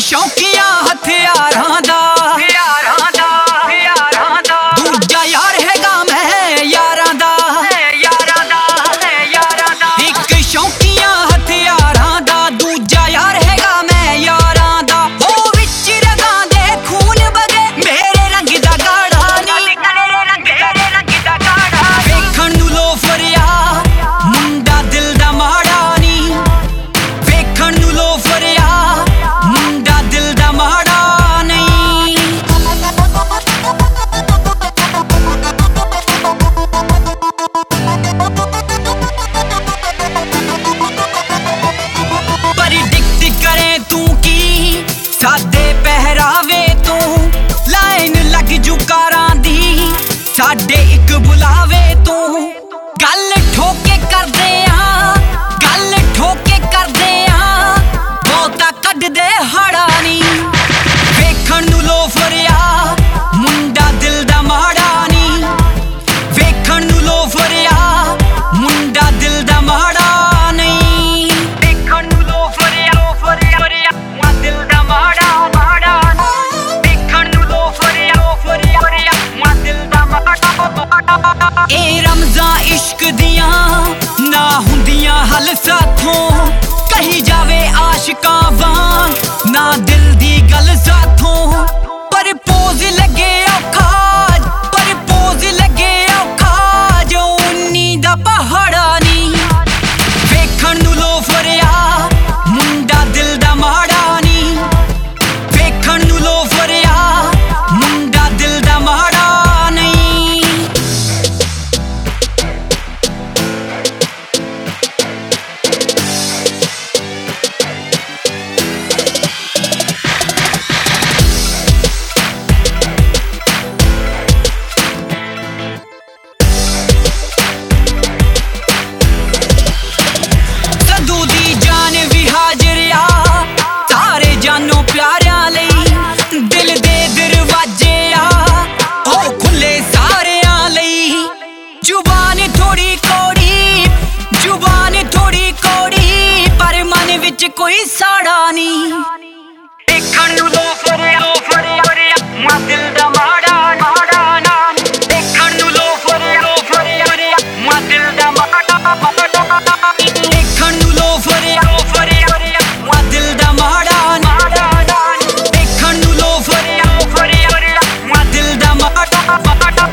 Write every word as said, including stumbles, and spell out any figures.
शौकिया हथियारां दा यारां दा यारां दा दूजा यार हैगा मैं यारां दा यारां दा यारां दा इक शौकिया हथियारां दा दूजा यार हैगा मैं यारां दा ओ विच रगां दे खून बगे मेरे रंग दा गाड़ा नी मेरे रंग मेरे रंग दा गाड़ा वेखण नूं लोफरिया मुंडा दिल दा माड़ा नी वेखण नूं लोफरिया मुंडा दिल दा माड़ा नहीं प्रेडिक्ट करे तू की सादे पहरावे तू लाइन लग जू कारां दी साडे इक बुलावे तू गल ठोके करदे आ गल ठोके करदे आ बहुता कढ दे हाड़ा नी वेखण नूं लोफरिया मुंडा दिल दा माड़ा नी वेखण नूं लोफरिया मुंडा दिल दा माड़ा नहीं वेखण नूं लोफरिया लोफरिया मुंडा दिल दा माड़ा माड़ा वेखण नूं लोफरिया लोफरिया मुंडा दिल दा माड़ा ए रमज़ां इश्क दियां ना हुंदियां हल साथों कही जावे आशिकां वांग ना दिल दी गल साथों पर पोज लगे औखा पर पोज लगे औखा जो उन्नी दा पहाड़ा नी वेखण नूं लोफरिया मुंडा दिल दा माड़ा नी वेखण नूं लोफरिया मुंडा दिल दा माड़ा नहीं सदू दी जान भी हाजिर आ सारे जानो प्यारियां लई दिल दे दरवाजे आ ओ खुले सारियां लई जुबान थोड़ी कौड़ी जुबान थोड़ी कौड़ी पर मन विच कोई साड़ा नी वेखण नूं लोफरिया लोफरिया मुंडा दिल दा माड़ा माड़ा ना वेखण नूं लोफरिया लोफरिया मुंडा दिल दा माड़ा माड़ा वेखण नूं लोफरिया लोफरिया मुंडा दिल दा माड़ा माड़ा वेखण नूं लोफरिया लोफरिया मुंडा दिल दा माड़ा माड़ा